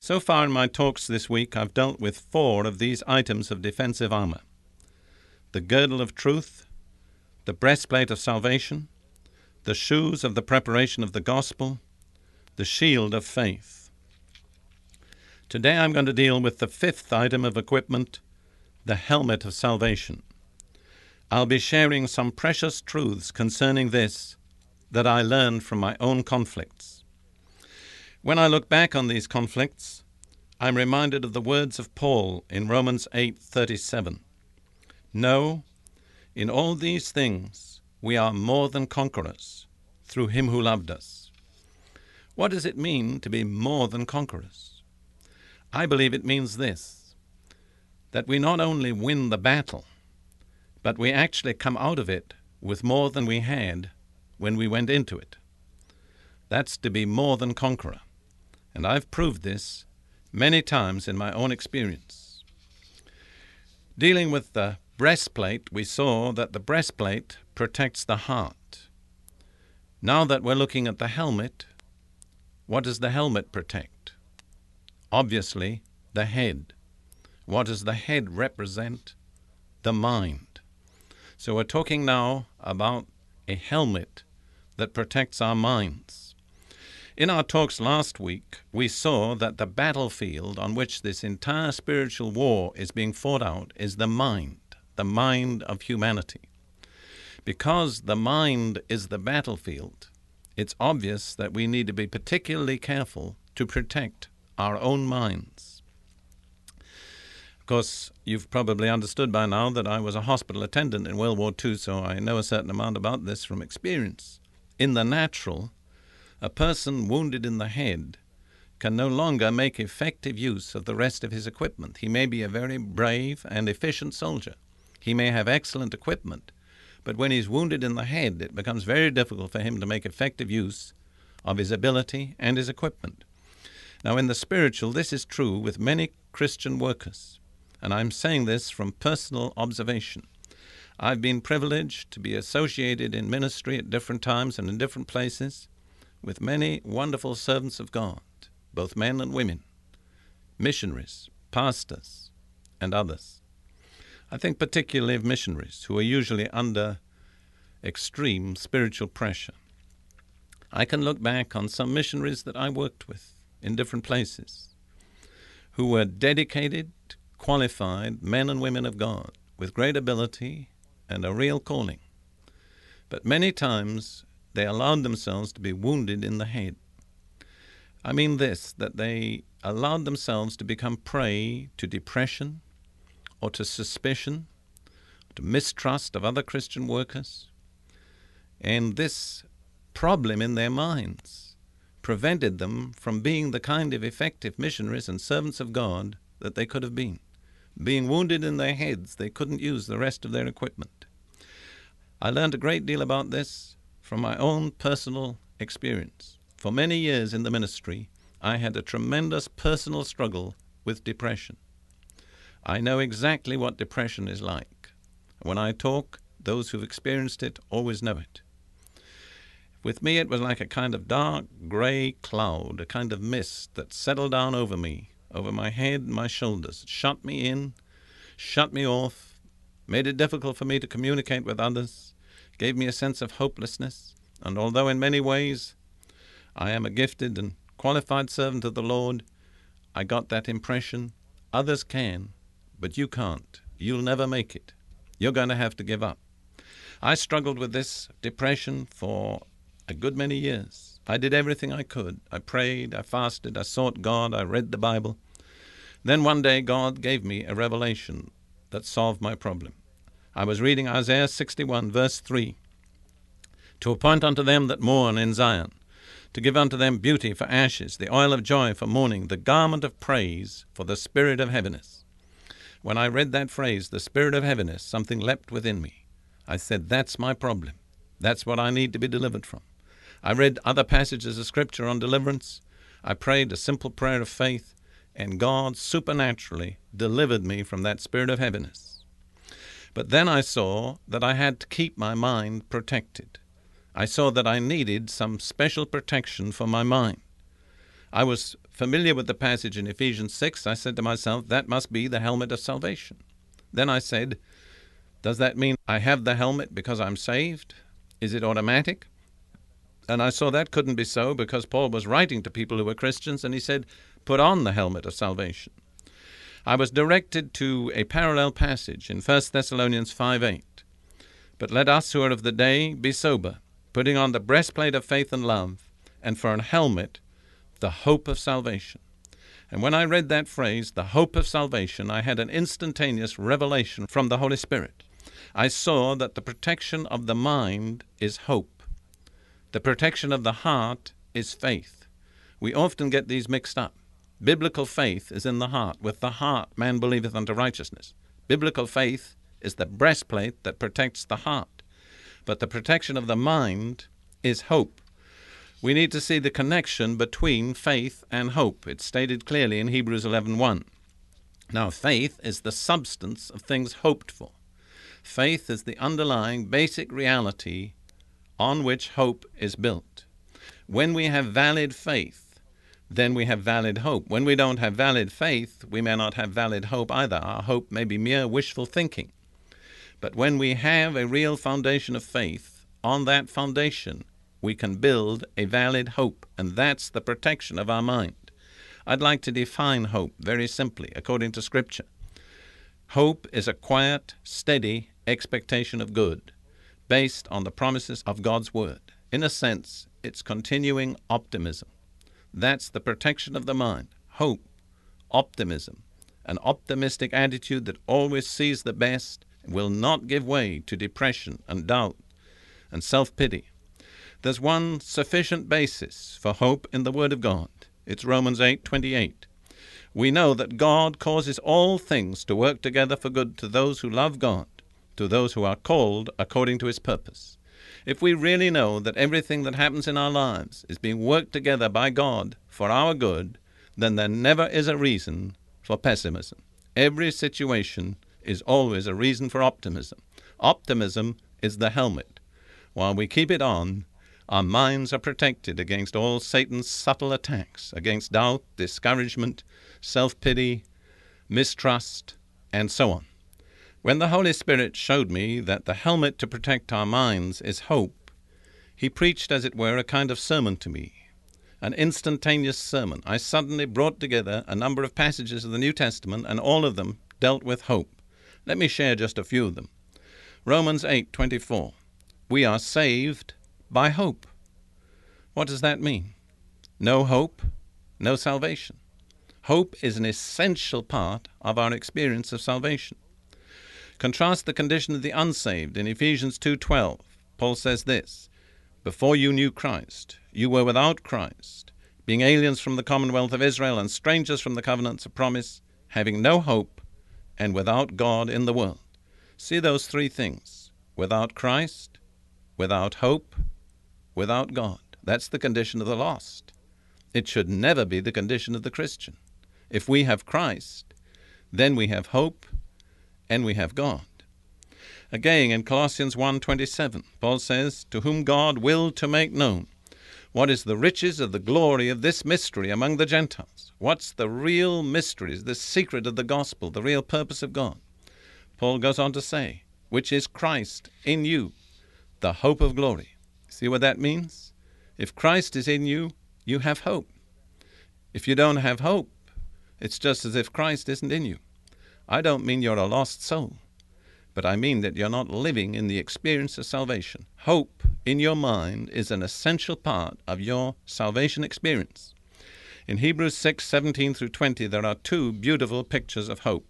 So far in my talks this week, I've dealt with 4 of these items of defensive armor: the girdle of truth, the breastplate of salvation, the shoes of the preparation of the gospel, the shield of faith. Today I'm going to deal with the 5th item of equipment, the helmet of salvation. I'll be sharing some precious truths concerning this that I learned from my own conflicts. When I look back on these conflicts, I'm reminded of the words of Paul in Romans 8:37. No, in all these things we are more than conquerors through him who loved us. What does it mean to be more than conquerors? I believe it means this, that we not only win the battle, but we actually come out of it with more than we had when we went into it. That's to be more than conqueror. And I've proved this many times in my own experience. Dealing with the breastplate, we saw that the breastplate protects the heart. Now that we're looking at the helmet, what does the helmet protect? Obviously, the head. What does the head represent? The mind. So we're talking now about a helmet that protects our minds. In our talks last week, we saw that the battlefield on which this entire spiritual war is being fought out is the mind of humanity. Because the mind is the battlefield, it's obvious that we need to be particularly careful to protect our own minds. Of course, you've probably understood by now that I was a hospital attendant in World War II, so I know a certain amount about this from experience. In the natural, a person wounded in the head can no longer make effective use of the rest of his equipment. He may be a very brave and efficient soldier. He may have excellent equipment, but when he's wounded in the head, it becomes very difficult for him to make effective use of his ability and his equipment. Now, in the spiritual, this is true with many Christian workers, and I'm saying this from personal observation. I've been privileged to be associated in ministry at different times and in different places with many wonderful servants of God, both men and women, missionaries, pastors, and others. I think particularly of missionaries who are usually under extreme spiritual pressure. I can look back on some missionaries that I worked with in different places who were dedicated, qualified men and women of God with great ability and a real calling. But many times they allowed themselves to be wounded in the head. I mean this, that they allowed themselves to become prey to depression or to suspicion, to mistrust of other Christian workers. And this problem in their minds prevented them from being the kind of effective missionaries and servants of God that they could have been. Being wounded in their heads, they couldn't use the rest of their equipment. I learned a great deal about this from my own personal experience. For many years in the ministry, I had a tremendous personal struggle with depression. I know exactly what depression is like. When I talk, those who've experienced it always know it. With me, it was like a kind of dark gray cloud, a kind of mist that settled down over me, over my head and my shoulders. It shut me in, shut me off, made it difficult for me to communicate with others, gave me a sense of hopelessness. And although in many ways I am a gifted and qualified servant of the Lord, I got that impression. Others can, but you can't. You'll never make it. You're going to have to give up. I struggled with this depression for a good many years. I did everything I could. I prayed, I fasted, I sought God, I read the Bible. Then one day God gave me a revelation that solved my problem. I was reading Isaiah 61, verse 3. To appoint unto them that mourn in Zion, to give unto them beauty for ashes, the oil of joy for mourning, the garment of praise for the spirit of heaviness. When I read that phrase, the spirit of heaviness, something leapt within me. I said, that's my problem. That's what I need to be delivered from. I read other passages of Scripture on deliverance. I prayed a simple prayer of faith, and God supernaturally delivered me from that spirit of heaviness. But then I saw that I had to keep my mind protected. I saw that I needed some special protection for my mind. I was familiar with the passage in Ephesians 6. I said to myself, that must be the helmet of salvation. Then I said, does that mean I have the helmet because I'm saved? Is it automatic? And I saw that couldn't be so, because Paul was writing to people who were Christians, and he said, put on the helmet of salvation. I was directed to a parallel passage in 1 Thessalonians 5:8. But let us who are of the day be sober, putting on the breastplate of faith and love, and for an helmet, the hope of salvation. And when I read that phrase, the hope of salvation, I had an instantaneous revelation from the Holy Spirit. I saw that the protection of the mind is hope. The protection of the heart is faith. We often get these mixed up. Biblical faith is in the heart. With the heart man believeth unto righteousness. Biblical faith is the breastplate that protects the heart. But the protection of the mind is hope. We need to see the connection between faith and hope. It's stated clearly in Hebrews 11:1. Now, faith is the substance of things hoped for. Faith is the underlying basic reality on which hope is built. When we have valid faith, then we have valid hope. When we don't have valid faith, we may not have valid hope either. Our hope may be mere wishful thinking. But when we have a real foundation of faith, on that foundation we can build a valid hope, and that's the protection of our mind. I'd like to define hope very simply, according to Scripture. Hope is a quiet, steady expectation of good, based on the promises of God's Word. In a sense, it's continuing optimism. That's the protection of the mind. Hope, optimism, an optimistic attitude that always sees the best, will not give way to depression and doubt and self-pity. There's one sufficient basis for hope in the Word of God. It's Romans 8:28. We know that God causes all things to work together for good to those who love God, to those who are called according to His purpose. If we really know that everything that happens in our lives is being worked together by God for our good, then there never is a reason for pessimism. Every situation is always a reason for optimism. Optimism is the helmet. While we keep it on, our minds are protected against all Satan's subtle attacks, against doubt, discouragement, self-pity, mistrust, and so on. When the Holy Spirit showed me that the helmet to protect our minds is hope, He preached, as it were, a kind of sermon to me, an instantaneous sermon. I suddenly brought together a number of passages of the New Testament, and all of them dealt with hope. Let me share just a few of them. Romans 8:24. We are saved by hope. What does that mean? No hope, no salvation. Hope is an essential part of our experience of salvation. Contrast the condition of the unsaved in Ephesians 2:12. Paul says this, before you knew Christ, you were without Christ, being aliens from the commonwealth of Israel and strangers from the covenants of promise, having no hope and without God in the world. See those three things: without Christ, without hope, without God. That's the condition of the lost. It should never be the condition of the Christian. If we have Christ, then we have hope and we have God. Again, in Colossians 1:27, Paul says, to whom God willed to make known what is the riches of the glory of this mystery among the Gentiles. What's the real mysteries, the secret of the gospel, the real purpose of God? Paul goes on to say, which is Christ in you, the hope of glory. See what that means? If Christ is in you, you have hope. If you don't have hope, it's just as if Christ isn't in you. I don't mean you're a lost soul, but I mean that you're not living in the experience of salvation. Hope in your mind is an essential part of your salvation experience. In Hebrews 6:17 through 20, there are two beautiful pictures of hope.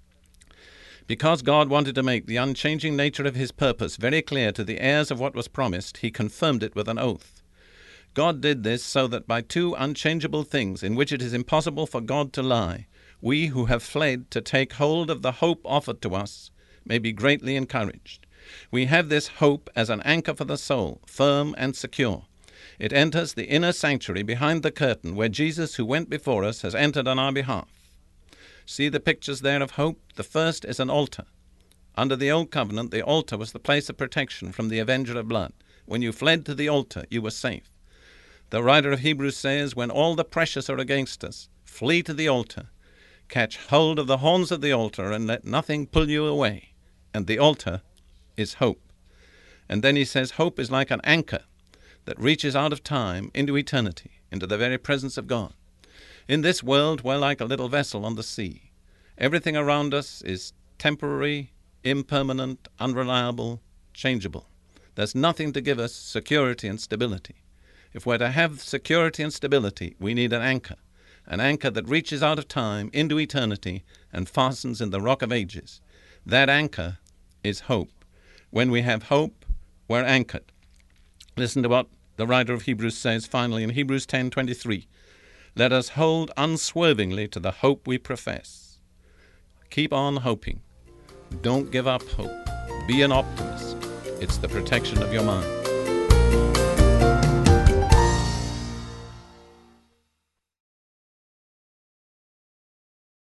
Because God wanted to make the unchanging nature of His purpose very clear to the heirs of what was promised, He confirmed it with an oath. God did this so that by two unchangeable things in which it is impossible for God to lie, we who have fled to take hold of the hope offered to us may be greatly encouraged. We have this hope as an anchor for the soul, firm and secure. It enters the inner sanctuary behind the curtain where Jesus, who went before us, has entered on our behalf. See the pictures there of hope? The first is an altar. Under the Old Covenant, the altar was the place of protection from the avenger of blood. When you fled to the altar, you were safe. The writer of Hebrews says, when all the precious are against us, flee to the altar, catch hold of the horns of the altar, and let nothing pull you away. And the altar is hope. And then he says, hope is like an anchor that reaches out of time into eternity, into the very presence of God. In this world, we're like a little vessel on the sea. Everything around us is temporary, impermanent, unreliable, changeable. There's nothing to give us security and stability. If we're to have security and stability, we need an anchor that reaches out of time into eternity and fastens in the rock of ages. That anchor is hope. When we have hope, we're anchored. Listen to what the writer of Hebrews says finally in Hebrews 10:23. Let us hold unswervingly to the hope we profess. Keep on hoping. Don't give up hope. Be an optimist. It's the protection of your mind.